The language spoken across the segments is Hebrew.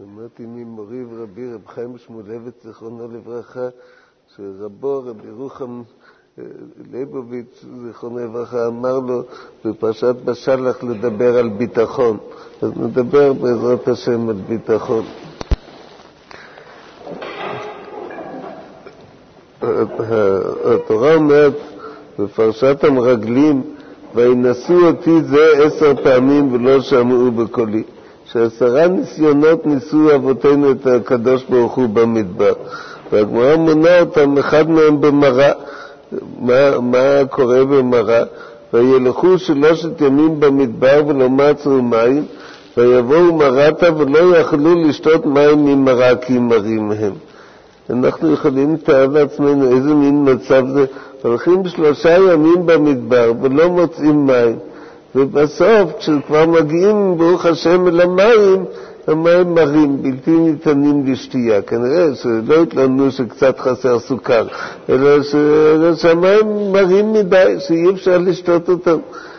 שמעתי ממורי ורבי רב חיים שמואלביץ זיכרונו לברכה, שרבו רבי רוחם ליבוביץ' זיכרונו לברכה אמר לו בפרשת בשלח לדבר על ביטחון. אז נדבר בעזרת השם על ביטחון. התורה אומרת בפרשת המרגלים, וינשאו אותי זה 10 פעמים ולא שמעו בקולי. ש10 ניסיונות ניסו אבותינו את הקדוש ברוך הוא במדבר, והגמרא מונה אותם, אחד מהם במראה. מה קורה במראה? וילכו 3 ימים במדבר ולא מצאו מים, ויבואו מרתה ולא יכלו לשתות מים ממראה כי מרים מהם. אנחנו יכולים לתאר לעצמנו איזה מין מצב זה. הולכים 3 ימים במדבר ולא מוצאים מים, ובסוף כשכבר מגיעים ברוך השם אל המים, המים מרים, בלתי ניתנים לשתייה. כנראה שלא התלוננו שקצת חסר סוכר, אלא שהמים מרים מדי, שאי אפשר לשתות אותם.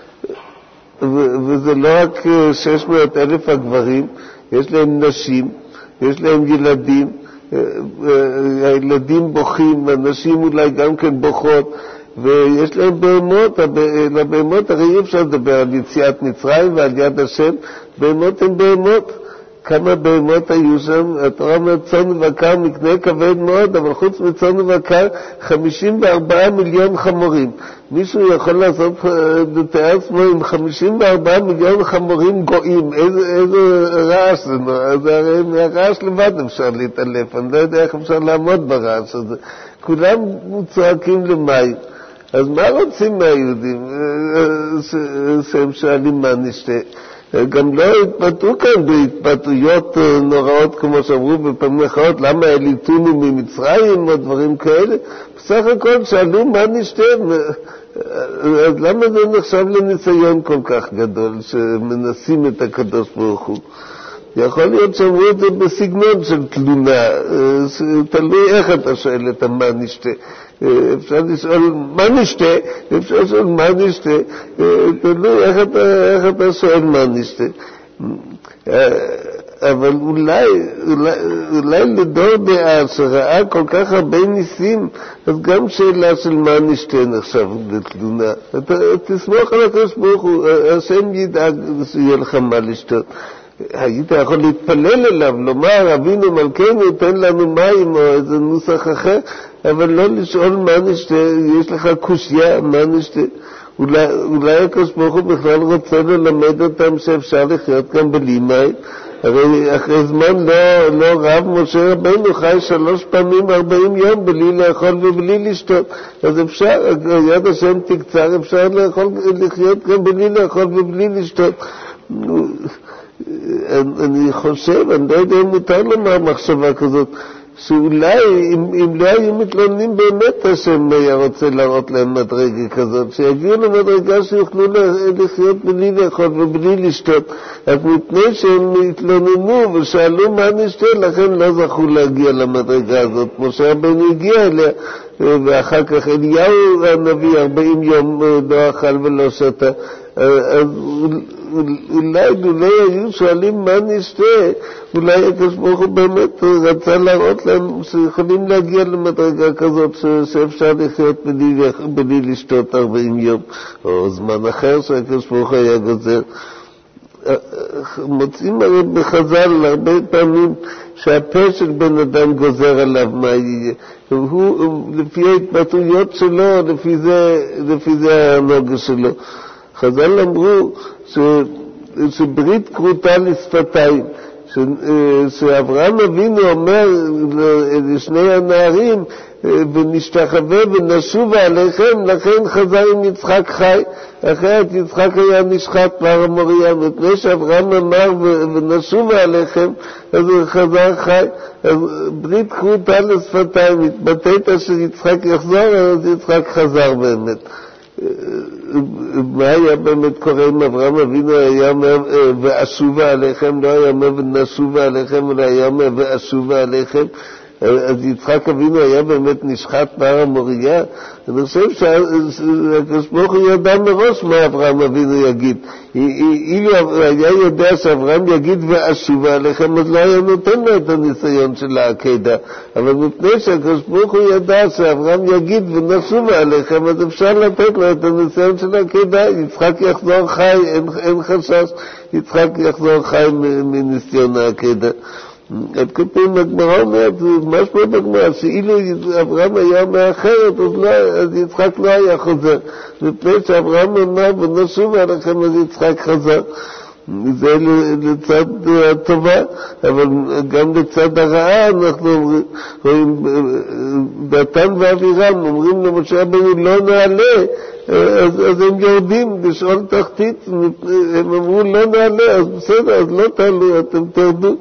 וזה לא רק 600,000 הגברים, יש להם נשים, יש להם ילדים, הילדים בוכים, הנשים אולי גם כן בוכות, ויש להם בהמות. לבהמות הרי אי אפשר לדבר על יציאת מצרים ועל יד השם. בהמות הן בהמות. כמה בהמות היו שם? התורה אומרת צאן ובקר מקנה כבד מאוד, אבל חוץ מצאן ובקר 54 מיליון חמורים. מישהו יכול לעשות לתאר עצמו עם 54 מיליון חמורים גויים? איזה רעש זה? זה הרי מהרעש לבד אפשר להתעלף. אני לא יודע איך אפשר לעמוד ברעש הזה. כולם צועקים למים. אז מה רוצים מהיהודים שהם שואלים מה נשתה? גם לא התפתו כאן בהתפתויות נוראות כמו שאמרו בפעמים אחרות, למה העליתונו ממצרים או דברים כאלה. בסך הכל שאלו מה נשתה. אז למה זה נחשב לניסיון כל כך גדול שמנסים את הקדוש ברוך הוא? יכול להיות שאמרו את זה בסגנון של תלונה, תלוי איך אתה שואל את מה נשתה. אפשר לשאול מה נשתה, אפשר לשאול מה נשתה, תלוי איך אתה שואל מה נשתה. אבל אולי לדור דעה שראה כל כך הרבה ניסים, אז גם שאלה של מה נשתה נחשב לתלונה. תסמוך על הקדוש ברוך הוא, השם ידאג שיהיה לך מה לשתות. היית יכול להתפלל אליו, לומר אבינו מלכנו תן לנו מים או איזה נוסח אחר, אבל לא לשאול מה נשתה. יש לך קושיה מה נשתה. אולי הקדוש ברוך הוא בכלל רוצה ללמד אותם שאפשר לחיות גם בלי מים. הרי אחרי זמן לא רב משה רבינו חי 3 פעמים 40 יום בלי לאכול ובלי לשתות. אז אפשר, יד השם תקצר, אפשר לחיות גם בלי לאכול ובלי לשתות. אני חושב, אני לא יודע אם מותר לומר מחשבה כזאת, שאולי אם לא היו מתלוננים באמת השם היה רוצה להראות להם מדרגה כזאת, שיגיעו למדרגה שיוכלו לחיות בלי לאכול ובלי לשתות. אז מפני שהם התלוננו ושאלו מה נשתה, לכן לא זכו להגיע למדרגה הזאת. משה רבנו הגיע אליה, ואחר כך אליהו הנביא 40 יום לא אכל ולא שתה. אז אולי היו שואלים מה נשתה, אולי הקדוש ברוך הוא באמת רצה להראות להם שיכולים להגיע למדרגה כזאת שאפשר לחיות בלי לשתות 40 יום או זמן אחר שהקדוש ברוך הוא היה גוזר. מוצאים הרי בחז"ל הרבה פעמים שהפה של בן אדם גוזר עליו מה יהיה, הוא לפי ההתבטאויות שלו, לפי זה הנוגע שלו. חז"ל אמרו שברית כרותה לשפתיים, שאברהם אבינו אומר לשני הנערים ונשתחווה ונשובה עליכם, לכן חזר עם יצחק חי, אחרת יצחק היה נשחט בהר מוריה. מפני שאברהם אמר ונשובה עליכם, אז הוא חזר חי. אז ברית כרותה לשפתיים, התבטאת שיצחק יחזור, אז יצחק חזר באמת. מה היה באמת קורה אם אברהם אבינו היה אומר ואשובה עליכם, לא היה אומר ונשובה עליכם, אלא היה אומר ואשובה עליכם? אז יצחק אבינו היה באמת נשחט בהר המוריה. אני חושב שהקדוש ברוך הוא ידע מראש מה אברהם אבינו יגיד. אילו היה יודע שאברהם יגיד ואשובה עליכם, אז לא היה נותן לו את הניסיון של העקדה. אבל מפני שהקדוש ברוך הוא ידע שאברהם יגיד ונשובה עליכם, אז אפשר לתת לו את הניסיון של העקדה. יצחק יחזור חי, אין חשש, יצחק יחזור חי מניסיון העקדה. עד כתוב בגמרא אומרת, משמע בגמרא, שאילו אברהם היה אומר אחרת, אז יצחק לא היה חוזר. מפני שאברהם אמר ונשוב עליכם, אז יצחק חזר. זה לצד הטובה, אבל גם לצד הרעה אנחנו רואים, דתן ואבירם אומרים למשה רבנו לא נעלה, אז הם יורדים לשאול תחתית, הם אמרו לא נעלה, אז בסדר, אז לא תעלו, אתם תרדו.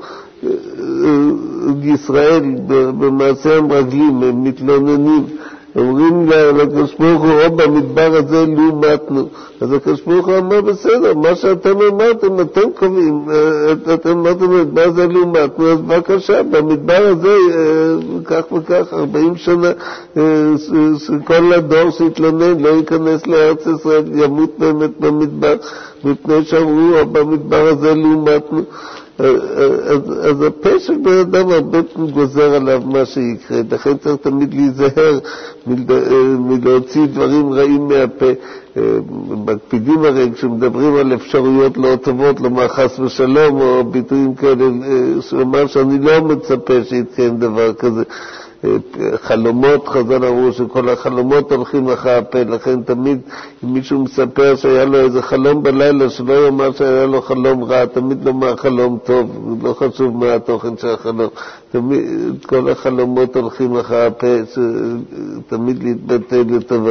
ישראל במעשה המרגלים הם מתלוננים, אומרים לקדוש ברוך הוא, או במדבר הזה לא מתנו. אז הקדוש ברוך הוא אמר בסדר, מה שאתם אמרתם, אתם קובעים, אתם אמרתם במדבר הזה לא מתנו, אז בבקשה, במדבר הזה כך וכך 40 שנה כל הדור שהתלונן לא ייכנס לארץ ישראל, ימות באמת במדבר, מפני שאמרו, או במדבר הזה לא מתנו. אז הפה של בן אדם הרבה גוזר עליו מה שיקרה, לכן צריך תמיד להיזהר מלהוציא דברים רעים מהפה. מקפידים הרי כשמדברים על אפשרויות לא טובות, לומר חס ושלום או ביטויים כאלה, שאומר שאני לא מצפה שיתקיים דבר כזה. חלומות, חז"ל אמרו שכל החלומות הולכים אחרי הפה, לכן תמיד אם מישהו מספר שהיה לו איזה חלום בלילה, שלא יאמר שהיה לו חלום רע, תמיד לומר חלום טוב, לא חשוב מה התוכן של החלום, תמיד כל החלומות הולכים אחרי הפה, תמיד להתבטא לטובה.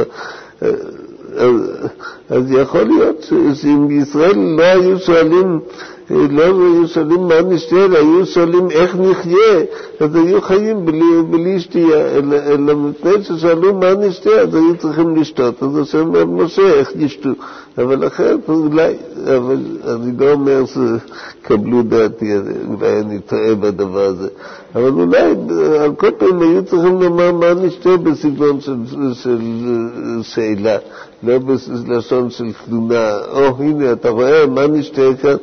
אז יכול להיות שאם בישראל לא היו שואלים מה נשתה, אלא היו שואלים איך נחיה, אז היו חיים בלי שתייה, אלא מפני ששאלו מה נשתה, אז היו צריכים לשתות. אז השם אומר משה, איך נשתו? אבל אחרת אולי, אבל אני לא אומר שקבלו דעתי, אולי אני טועה בדבר הזה, אבל אולי על כל פעם היו צריכים לומר מה נשתה בסגנון של שאלה, לא בלשון של תלונה. הנה אתה רואה מה נשתה כאן.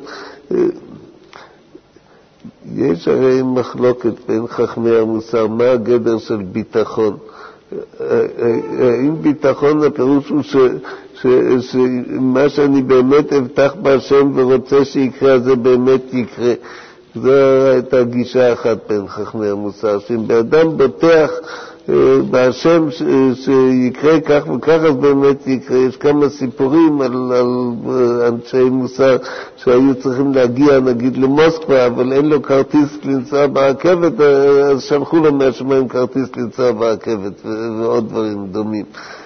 יש הרי מחלוקת בין חכמי המוסר, מה הגדר של ביטחון. האם ביטחון הפירוש הוא שמה שאני באמת הבטח בהשם ורוצה שיקרה, זה באמת יקרה. זו הייתה גישה אחת בין חכמי המוסר, שאם באדם בוטח בהשם שיקרה כך וכך, אז באמת יקרה. יש כמה סיפורים על אנשי מוסר שהיו צריכים להגיע נגיד למוסקבה, אבל אין לו כרטיס לנסוע ברכבת, אז שלחו לו מהשמיים כרטיס לנסוע ברכבת ועוד דברים דומים.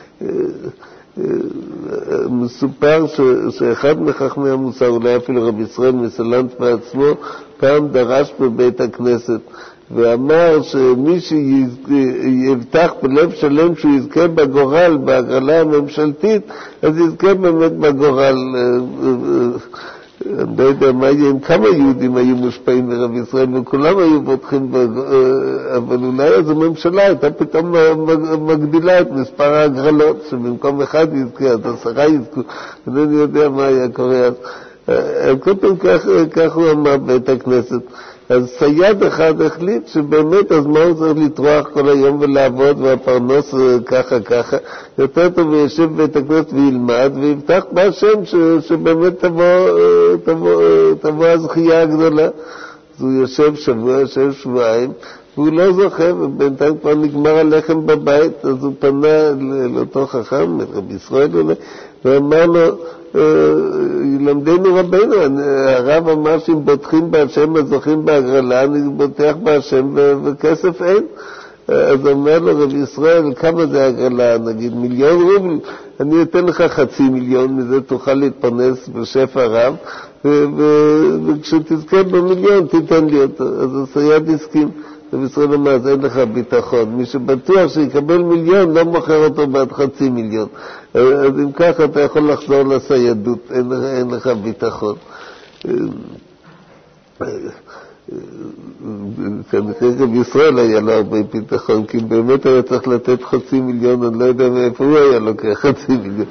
מסופר שאחד מחכמי המוסר, אולי אפילו רבי ישראל מסלנט בעצמו, פעם דרש בבית הכנסת ואמר שמי שיבטח בלב שלם שהוא יזכה בגורל, בהגרלה הממשלתית, אז יזכה באמת בגורל. אני לא יודע מה יהיה, אם כמה יהודים היו מושפעים מרב ישראל וכולם היו בוטחים, אבל אולי אז הממשלה הייתה פתאום מגדילה את מספר ההגרלות, שבמקום אחד יזכה, אז 10 יזכו, אני יודע מה היה קורה אז. כל פעם כך הוא אמר בית הכנסת. אז סייד אחד החליט שבאמת אז מה הוא צריך לטרוח כל היום ולעבוד והפרנוס ככה יותר טוב וישב בבית הכנסת וילמד ויבטח בהשם שבאמת תבוא הזכייה הגדולה. אז הוא יושב שבוע, יושב שבועיים והוא לא זוכה, ובינתיים כבר נגמר הלחם בבית. אז הוא פנה לאותו חכם, רבי ישראל אולי, ואמר לו, ילמדנו רבינו, הרב אמר שאם בוטחים בהשם אז זוכים בהגרלה, אני בוטח בהשם וכסף אין. אז אומר לו רבי ישראל, כמה זה הגרלה? נגיד 1,000,000 רובל, אני אתן לך 500,000, מזה תוכל להתפרנס בשפע רב, וכשתזכה ב1,000,000 תיתן לי אותו. אז הסייד הסכים. רבי ישראל אמר, אז אין לך ביטחון. מי שבטוח שיקבל 1,000,000 לא מוכר אותו בעד 500,000. אז אם ככה אתה יכול לחזור לסיידות, אין לך ביטחון. כנראה גם ישראל היה לו הרבה ביטחון, כי באמת היה צריך לתת 500,000, אני לא יודע מאיפה הוא היה לוקח 500,000.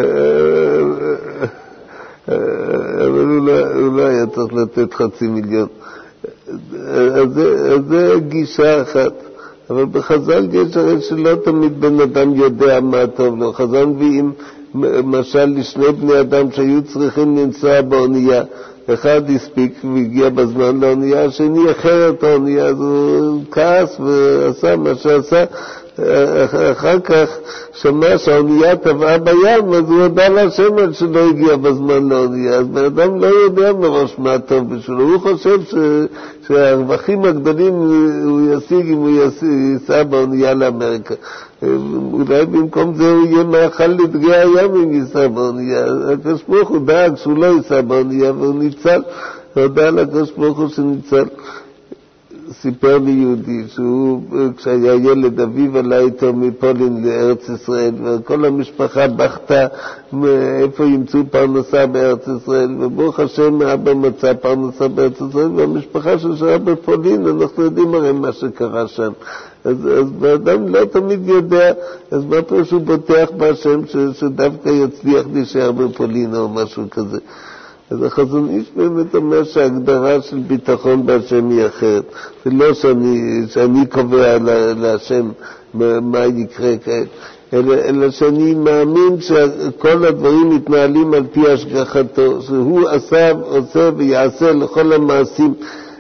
אבל הוא לא היה צריך לתת 500,000. אז זה גישה אחת. אבל בחז"ל יש הרי שלא תמיד בן אדם יודע מה טוב לו. חז"ל מביאים משל לשני בני אדם שהיו צריכים לנסוע באונייה. אחד הספיק והגיע בזמן לאונייה, השני אחר את האונייה, אז הוא כעס ועשה מה שעשה. אחר כך שמע שהאונייה טבעה בים, אז הוא הודע להשם על שלא הגיע בזמן לאונייה. אז בן אדם לא יודע מראש מה טוב בשבילו. הוא חושב שהרווחים הגדולים הוא ישיג אם הוא ייסע באונייה לאמריקה. אולי במקום זה הוא יהיה מאכל לדגי הים אם ייסע באונייה. הקדוש ברוך הוא דאג שהוא לא ייסע באונייה והוא ניצל. הודע לקדוש ברוך הוא שניצל. סיפר לי יהודי שהוא, כשהיה ילד, אביו עלה איתו מפולין לארץ ישראל, וכל המשפחה בכתה מאיפה ימצאו פרנסה בארץ ישראל, וברוך השם אבא מצא פרנסה בארץ ישראל, והמשפחה ששרה בפולין, אנחנו יודעים הרי מה שקרה שם. אז באדם לא תמיד יודע, אז מה פה שהוא בוטח בהשם שדווקא יצליח להישאר בפולין או משהו כזה. אז החזון איש באמת אומר שההגדרה של ביטחון בהשם היא אחרת. זה לא שאני קובע להשם מה יקרה כעת, אלא שאני מאמין שכל הדברים מתנהלים על פי השגחתו, שהוא עשה, עושה ויעשה לכל המעשים,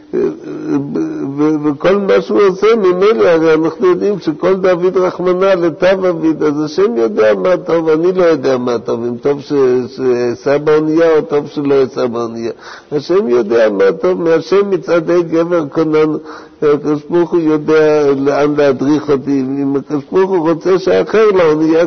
וכל מה שהוא עושה ממילא, הרי אנחנו יודעים שכל דוד רחמנא לטב אביד, אז השם יודע מה טוב, אני לא יודע מה טוב, אם טוב שסע באונייה או טוב שלא יסע באונייה. השם יודע מה טוב, מהשם מצעדי גבר קונן, הקדוש ברוך הוא יודע לאן להדריך אותי, אם הקדוש ברוך הוא רוצה שאחר לאונייה,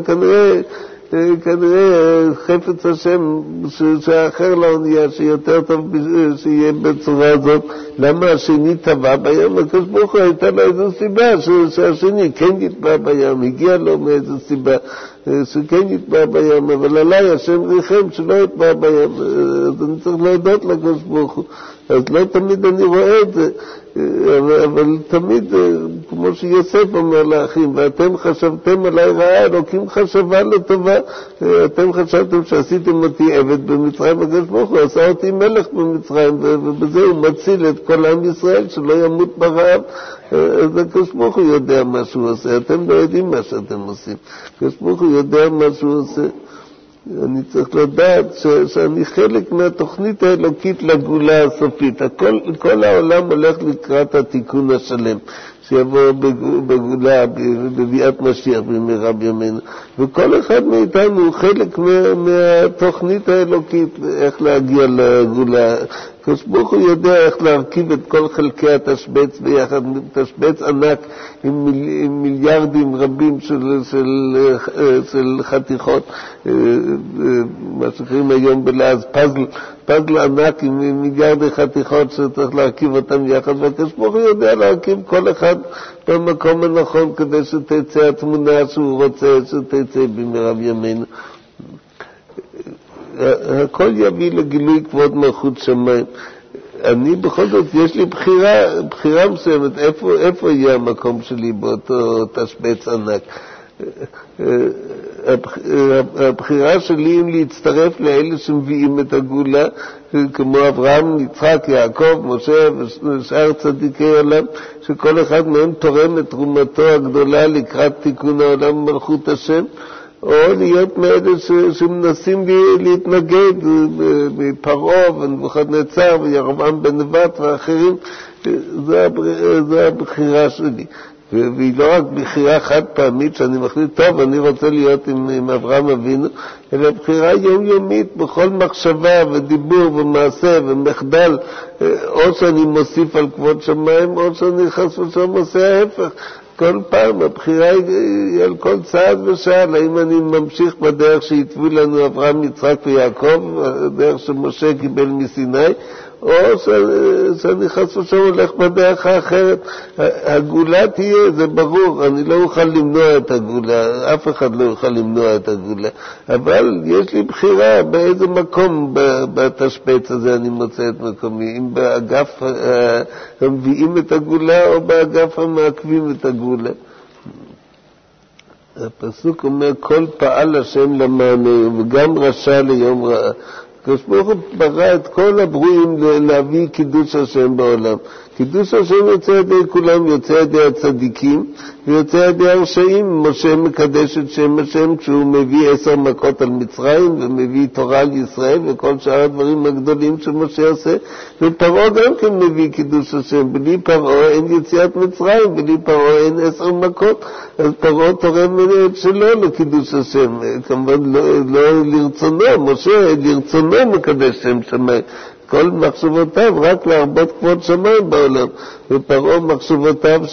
כנראה חפץ השם שהאחר לאונייה שיותר טוב שיהיה בצורה הזאת. למה השני טבע בים? הקדוש ברוך הוא הייתה לו איזו סיבה שהשני כן יטבע בים, הגיע לו מאיזו סיבה שכן יטבע בים, אבל עליי השם ריחם שלא יטבע בים, אז אני צריך להודות לקדוש ברוך הוא. אז לא תמיד אני רואה את זה, אבל תמיד, כמו שיוסף אומר לאחים, ואתם חשבתם עליי רעה, אלוקים חשבה לטובה, אתם חשבתם שעשיתם אותי עבד במצרים, הקדוש ברוך הוא עשה אותי מלך במצרים, ובזה הוא מציל את כל עם ישראל שלא ימות ברעב. אז הקדוש ברוך הוא יודע מה שהוא עושה, אתם לא יודעים מה שאתם עושים, הקדוש ברוך הוא יודע מה שהוא עושה. אני צריך לדעת שאני חלק מהתוכנית האלוקית לגאולה הסופית. כל העולם הולך לקראת התיקון השלם שיבוא בגאולה, בביאת משיח במהרה בימינו, וכל אחד מאיתנו הוא חלק מהתוכנית האלוקית איך להגיע לגאולה. הקדוש ברוך הוא יודע איך להרכיב את כל חלקי התשבץ ביחד, תשבץ ענק עם מיליארדים רבים של חתיכות, מה שקוראים היום בלעז פאזל ענק עם מיליארדי חתיכות שצריך להרכיב אותם יחד, והקדוש ברוך הוא יודע להרכיב כל אחד במקום הנכון כדי שתצא התמונה שהוא רוצה שתצא במהרה בימינו. הכל יביא לגילוי כבוד מלכות שמיים. אני בכל זאת, יש לי בחירה מסוימת, איפה יהיה המקום שלי באותו תשבץ ענק. הבחירה שלי אם להצטרף לאלה שמביאים את הגאולה, כמו אברהם, יצחק, יעקב, משה ושאר צדיקי עולם, שכל אחד מהם תורם את תרומתו הגדולה לקראת תיקון העולם מלכות השם, או להיות מאלה שמנסים להתנגד מפרעה ונבוכדנצר וירבעם בן נבט ואחרים. זה הבחירה שלי, והיא לא רק בחירה חד פעמית שאני מחליט טוב אני רוצה להיות עם אברהם אבינו, אלא בחירה יומיומית בכל מחשבה ודיבור ומעשה ומחדל, או שאני מוסיף על כבוד שמיים או שאני חס ושלום עושה ההפך. כל פעם הבחירה היא על כל צעד ושעל, האם אני ממשיך בדרך שהתוו לנו אברהם, יצחק ויעקב, הדרך שמשה קיבל מסיני, או שאני חס ושלום הולך בדרך האחרת. הגאולה תהיה, זה ברור, אני לא אוכל למנוע את הגאולה, אף אחד לא יוכל למנוע את הגאולה, אבל יש לי בחירה באיזה מקום בתשפץ הזה אני מוצא את מקומי, אם באגף המביאים את הגאולה או באגף המעכבים את הגאולה. הפסוק אומר, כל פעל השם למעננו, וגם רשע ליום רעה. הקדוש ברוך הוא ברא את כל הברואים להביא קידוש השם בעולם. קידוש השם יוצא ידי כולם, יוצא ידי הצדיקים ויוצא ידי הרשעים. משה מקדש את שם השם כשהוא מביא 10 מכות על מצרים ומביא תורה על ישראל וכל שאר הדברים הגדולים שמשה עושה, ופרעה גם כן מביא קידוש השם. בלי פרעה אין יציאת מצרים, בלי פרעה אין 10 מכות, אז פרעה תורם את שלו לקידוש השם, כמובן לא לרצונו, משה לרצונו מקדש שם שמיים, כל מחשבותיו רק להרבות כבוד שמיים בעולם, ופרעה מחשבותיו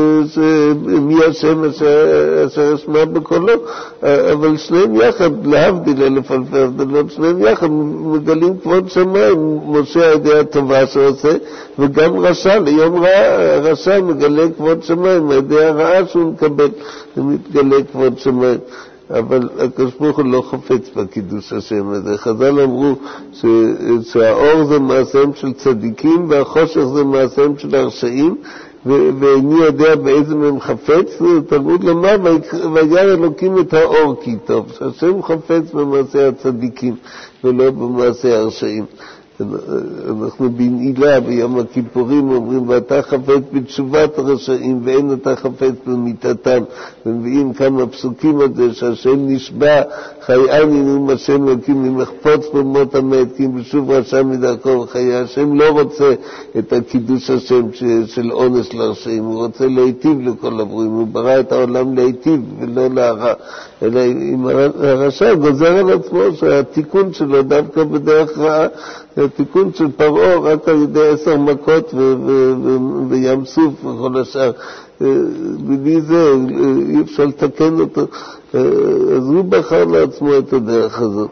מי השם אשר אשמע בקולו, אבל שניהם יחד, להבדיל אלף אלפי הבדלות, שניהם יחד מגלים כבוד שמיים. משה הידי הטובה שעושה, וגם רשע ליום רעה, הרשע מגלה כבוד שמיים, הידי הרעה שהוא מקבל, ומתגלה כבוד שמיים. אבל הקדוש ברוך הוא לא חופץ בקידוש השם הזה. חז"ל אמרו שהאור זה מעשיהם של צדיקים והחושך זה מעשיהם של הרשעים, ואיני יודע באיזה מהם חפץ. תלמוד לומר, וירא אלוקים את האור כי טוב, שהשם חפץ במעשי הצדיקים ולא במעשי הרשעים. אנחנו בנעילה ביום הכיפורים אומרים, ואתה חפץ בתשובת הרשעים ואין אתה חפץ במיתתם, ומביאים כמה פסוקים על זה שהשם נשבע, חייאני נאום השם אלוקים למחפוץ במות המת כי בשוב רשע מדרכו וחיי. השם לא רוצה את הקידוש השם של עונש לרשעים, הוא רוצה להיטיב לכל הברואים, הוא ברא את העולם להיטיב ולא להרע, אלא אם הרשע גוזר על עצמו שהתיקון שלו דווקא בדרך רעה, התיקון של פרעה רק על ידי 10 מכות וים סוף וכל השאר, בלי זה אי אפשר לתקן אותו. אז הוא בחר לעצמו את הדרך הזאת.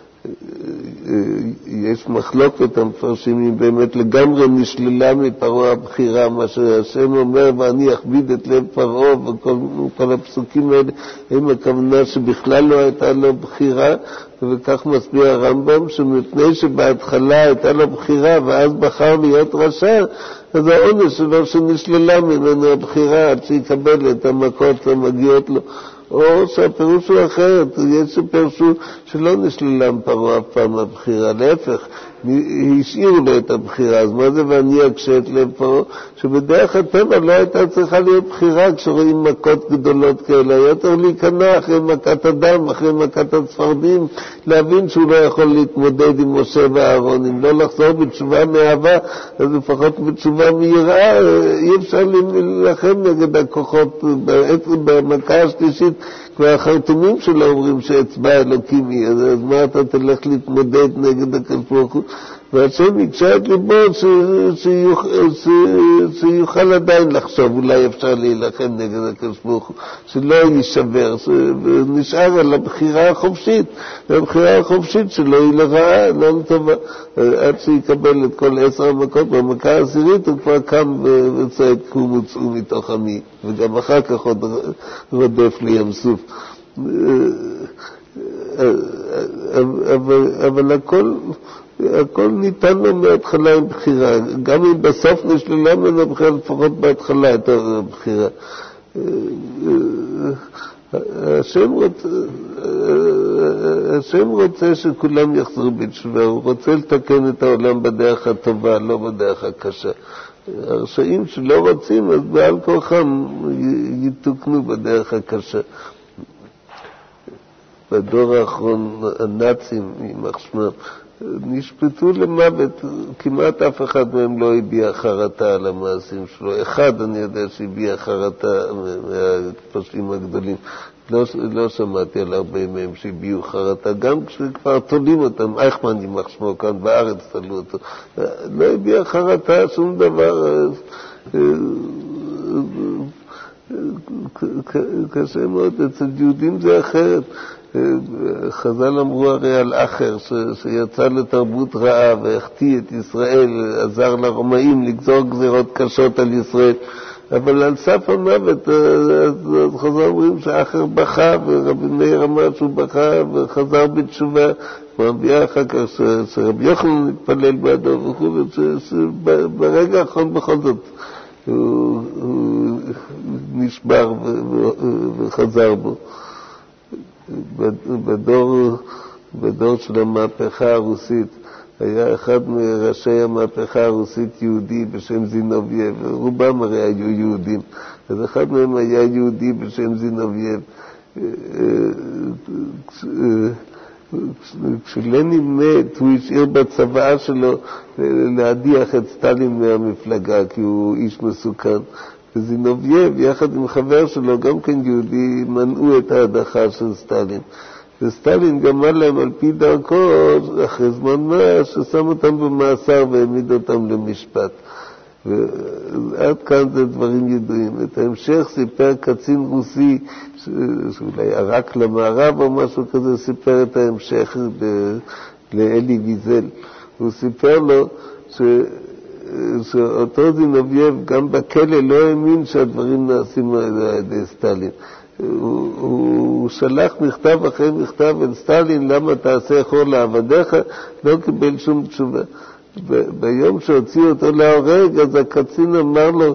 יש מחלוקת המפרשים אם באמת לגמרי נשללה מפרעה הבחירה, מה שהשם אומר ואני אכביד את לב פרעה, וכל הפסוקים האלה הם הכוונה שבכלל לא הייתה לו בחירה. וכך מסביר הרמב"ם שמפני שבהתחלה הייתה לו בחירה ואז בחר להיות רשע, אז העונש שלו שנשללה ממנו הבחירה עד שיקבל את המכות המגיעות לו. או שהפירוש הוא אחרת, יש שפרשו שלא נשללה מפרעה אף פעם הבחירה, להפך, השאירו לו את הבחירה. אז מה זה ואני אקשה את לב פרעה? שבדרך הטבע לא הייתה צריכה להיות בחירה כשרואים מכות גדולות כאלה, יותר להיכנע אחרי מכת הדם, אחרי מכת הצפרדים, להבין שהוא לא יכול להתמודד עם משה ואהרון, אם לא לחזור בתשובה מאהבה, אז לפחות בתשובה מיראה. אי אפשר להילחם נגד הכוחות. במכה השלישית כבר החרטומים שלו אומרים שאצבע אלוקים היא, אז מה אתה תלך להתמודד נגד הקדוש ברוך הוא? והשם יקשה את ליבו שיוכל עדיין לחשוב, אולי אפשר להילחם נגד הקדוש ברוך הוא, שלא יישבר, נשאר על הבחירה החופשית, והבחירה החופשית שלו היא לרעה, לא לטובה, עד שיקבל את כל 10 המכות. במכה העשירית הוא כבר קם וצועק קום וצאו מתוך עמי, וגם אחר כך עוד רודף לים סוף. אבל הכל ניתן לו מההתחלה עם בחירה, גם אם בסוף נשללה ממנו בחירה, לפחות בהתחלה הייתה בחירה. השם רוצה שכולם יחזרו בתשובה, הוא רוצה לתקן את העולם בדרך הטובה, לא בדרך הקשה. הרשעים שלא רוצים, אז בעל כוחם יתוקנו בדרך הקשה. בדור האחרון הנאצים, יימח שמם, נשפטו למוות, כמעט אף אחד מהם לא הביע חרטה על המעשים שלו. אחד אני יודע שהביע חרטה מהפושעים הגדולים, לא שמעתי על הרבה מהם שהביעו חרטה, גם כשכבר תולים אותם, אייכמן יימח שמו כאן בארץ תלו אותו, לא הביע חרטה שום דבר. קשה מאוד, אצל יהודים זה אחרת. חז"ל אמרו הרי על אחר שיצא לתרבות רעה והחטיא את ישראל, עזר לרומאים לגזור גזירות קשות על ישראל, אבל על סף המוות, אז חז"ל אומרים שאחר בכה, ורבי מאיר אמר שהוא בכה וחזר בתשובה, ומביאה אחר כך שרבי יוחנן התפלל בעדו וכו', שברגע האחרון בכל זאת הוא נשבר וחזר בו. בדור של המהפכה הרוסית היה אחד מראשי המהפכה הרוסית יהודי בשם זינובייב, רובם הרי היו יהודים, אז אחד מהם היה יהודי בשם זינובייב. כשלנין מת הוא השאיר בצבא שלו להדיח את סטלין מהמפלגה כי הוא איש מסוכן, וזינובייב יחד עם חבר שלו גם כן יהודי מנעו את ההדחה של סטלין, וסטלין גמל להם על פי דרכו אחרי זמן מה ששם אותם במאסר והעמיד אותם למשפט. ועד כאן זה דברים ידועים. את ההמשך סיפר קצין רוסי שאולי ערק למערב או משהו כזה, סיפר את ההמשך לאלי ויזל. הוא סיפר לו שאותו זינובייב גם בכלא לא האמין שהדברים נעשים על ידי סטלין. הוא שלח מכתב אחרי מכתב אל סטלין, למה תעשה חור לעבדיך, לא קיבל שום תשובה. ביום שהוציאו אותו להורג, אז הקצין אמר לו,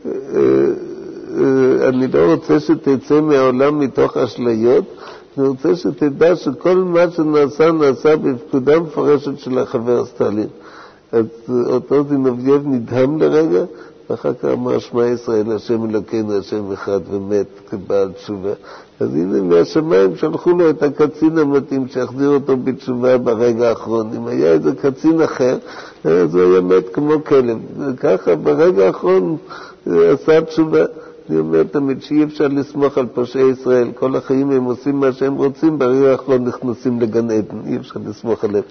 אני לא רוצה שתצא מהעולם מתוך אשליות, אני רוצה שתדע שכל מה שנעשה נעשה בפקודה מפורשת של החבר סטלין. אז אותו זינובייב נדהם לרגע, ואחר כך אמר שמע ישראל, השם אלוקינו, השם אחד, ומת כבעל תשובה. אז הנה מהשמיים שלחו לו את הקצין המתאים שיחזיר אותו בתשובה ברגע האחרון. אם היה איזה קצין אחר, אז הוא היה מת כמו כלב. וככה ברגע האחרון עשה תשובה. אני אומר תמיד שאי אפשר לסמוך על פושעי ישראל. כל החיים הם עושים מה שהם רוצים, ברגע האחרון נכנסים לגן עדן. אי אפשר לסמוך עליהם.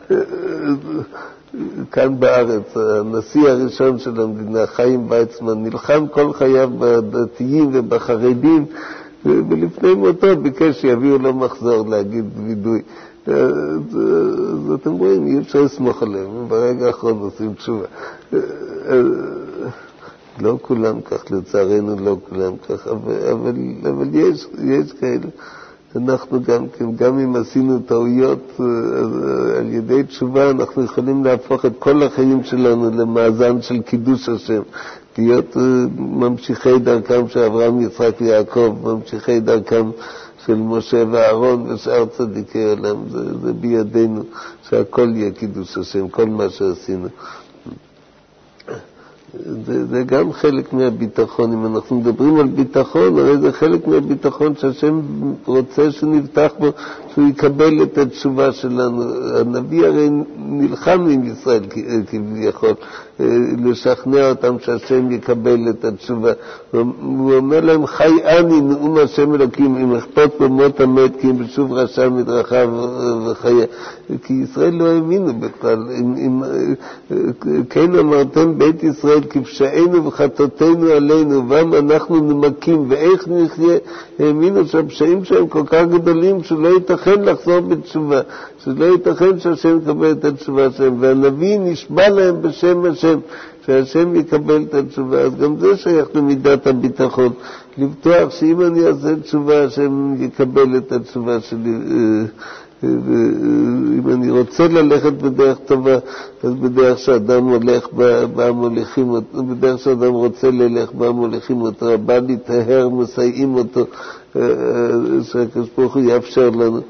כאן בארץ, הנשיא הראשון של המדינה, חיים ויצמן, נלחם כל חייו בדתיים ובחרדים, ולפני מותו ביקש שיביאו לו מחזור להגיד וידוי. אז אתם רואים, אי אפשר לסמוך עליהם, ברגע האחרון עושים תשובה. לא כולם כך, לצערנו לא כולם כך, אבל יש כאלה. אנחנו גם אם עשינו טעויות על ידי תשובה, אנחנו יכולים להפוך את כל החיים שלנו למאזן של קידוש השם, להיות ממשיכי דרכם של אברהם, יצחק ויעקב, ממשיכי דרכם של משה ואהרון ושאר צדיקי עולם. זה בידינו שהכל יהיה קידוש השם, כל מה שעשינו. זה גם חלק מהביטחון. אם אנחנו מדברים על ביטחון, הרי זה חלק מהביטחון שהשם רוצה שנבטח בו, שהוא יקבל את התשובה שלנו. הנביא הרי נלחם עם ישראל כביכול, לשכנע אותם שהשם יקבל את התשובה. הוא אומר להם, חי אני נאום השם אלוקים, אם אכפת במות המת, כי אם בשוב רשע מדרכיו וחיה. כי ישראל לא האמינו בכלל. כן אמרתם בית ישראל, כפשענו וחטאותינו עלינו, ומה אנחנו נמקים, ואיך נחיה. האמינו שהפשעים שהם כל כך גדולים, שלא ייתכן לחזור בתשובה, שלא ייתכן שהשם יקבל את התשובה שלהם, והנביא נשבע להם בשם השם, שהשם יקבל את התשובה. אז גם זה שייך למידת הביטחון, לבטוח שאם אני אעשה תשובה, השם יקבל את התשובה שלי. אם אני רוצה ללכת בדרך טובה, אז בדרך שאדם הולך בה מוליכים אותו, בדרך שאדם רוצה ללך בה מוליכים אותו, הבא להתאהר, מסייעים אותו, שהקדוש ברוך הוא יאפשר לנו.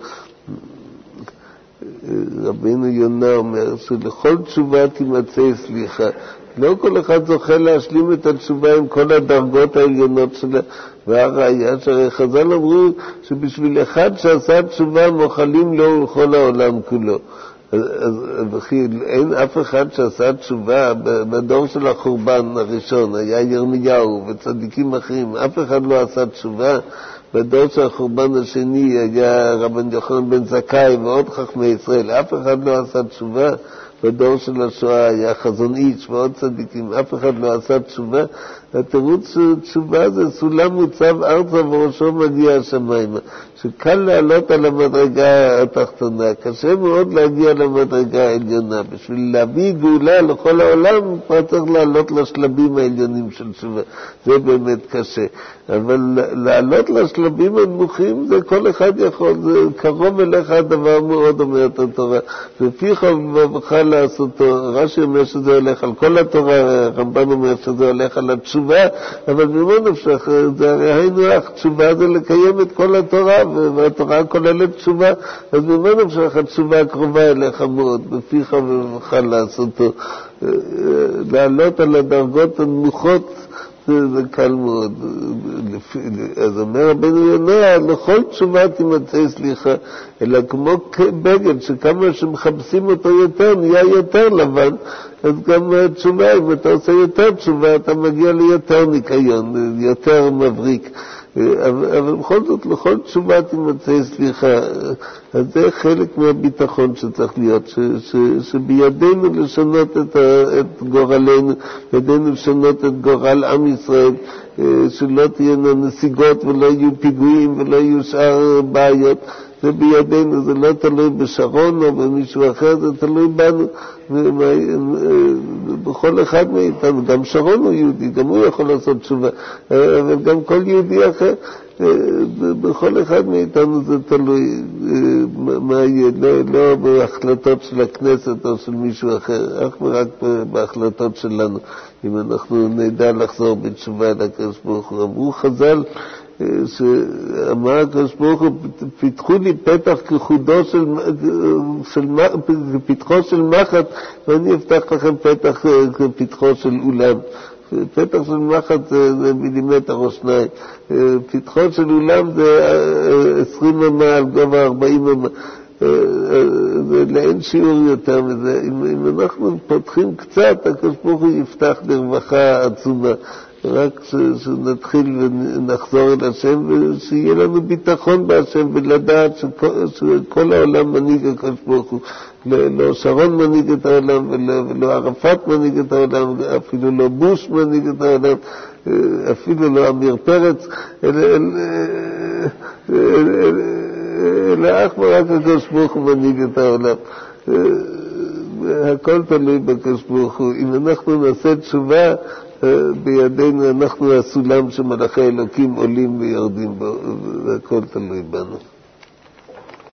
רבינו יונה אומר שלכל תשובה תימצא סליחה. לא כל אחד זוכה להשלים את התשובה עם כל הדרגות העליונות שלה, והראיה שהרי חז"ל אמרו שבשביל אחד שעשה תשובה מוחלים לו ולכל העולם כולו. אז אין אף אחד שעשה תשובה. בדור של החורבן הראשון היה ירמיהו וצדיקים אחרים, אף אחד לא עשה תשובה. בדור של החורבן השני היה רבן יוחנן בן זכאי ועוד חכמי ישראל, אף אחד לא עשה תשובה. בדור של השואה היה חזון איש ועוד צדיקים, אף אחד לא עשה תשובה. התירוץ של תשובה זה סולם מוצב ארצה וראשו מגיע השמיימה, שקל לעלות על המדרגה התחתונה, קשה מאוד להגיע למדרגה העליונה. בשביל להביא גאולה לכל העולם כבר צריך לעלות לשלבים העליונים של תשובה, זה באמת קשה. אבל לעלות לשלבים הנמוכים זה כל אחד יכול, זה קרוב אליך הדבר מאוד, אומרת התורה, ופיך ובך לעשותו. רש"י אומר שזה הולך על כל התורה, רמב"ן אומר שזה הולך על התשובה, אבל ממה נפשך, זה הרי היינו אך, תשובה זה לקיים את כל התורה, והתורה כוללת תשובה, אז ממה נפשך התשובה קרובה אליך מאוד, בפיך ובך לעשותו. לעלות על הדרגות הנמוכות זה קל מאוד. אז אומר רבנו יונה, לכל תשובה תימצא סליחה, אלא כמו בגד שכמה שמחפשים אותו יותר נהיה יותר לבן, אז גם תשובה, אם אתה עושה יותר תשובה אתה מגיע ליותר ניקיון, יותר מבריק. אבל בכל זאת לכל תשובה תימצא סליחה. אז זה חלק מהביטחון שצריך להיות, שבידינו לשנות את גורלנו, בידינו לשנות את גורל עם ישראל, שלא תהיינה נסיגות ולא יהיו פיגועים ולא יהיו שאר בעיות. זה בידינו, זה לא תלוי בשרון או במישהו אחר, זה תלוי בנו, בכל אחד מאיתנו. גם שרון הוא יהודי, גם הוא יכול לעשות תשובה, אבל גם כל יהודי אחר, בכל אחד מאיתנו זה תלוי מה יהיה, לא בהחלטות של הכנסת או של מישהו אחר, אך ורק בהחלטות שלנו. אם אנחנו נדע לחזור בתשובה לקדוש ברוך הוא. אמרו חז"ל, שאמר הקדוש ברוך הוא, פיתחו לי פתח כחודו פתחו של מחט, ואני אפתח לכם פתח כפתחו של אולם. פתח של מחט זה מילימטר או שניים, פתחו של אולם זה 20 אמה על גובה 40 אמה. לאין שיעור יותר מזה. אם אנחנו פותחים קצת, הקדוש ברוך הוא יפתח לרווחה עצומה. רק שנתחיל ונחזור אל השם, ושיהיה לנו ביטחון בהשם, ולדעת שכל העולם מנהיג הקדוש ברוך הוא. לא שרון מנהיג את העולם, ולא ערפאת מנהיג את העולם, אפילו לא בוש מנהיג את העולם, אפילו לא עמיר פרץ, אלא אך ורק הקדוש ברוך הוא מנהיג את העולם. הכל תלוי בקדוש ברוך הוא. אם אנחנו נעשה תשובה, בידינו אנחנו הסולם שמלאכי אלוקים עולים ויורדים בו, והכל תלוי בנו.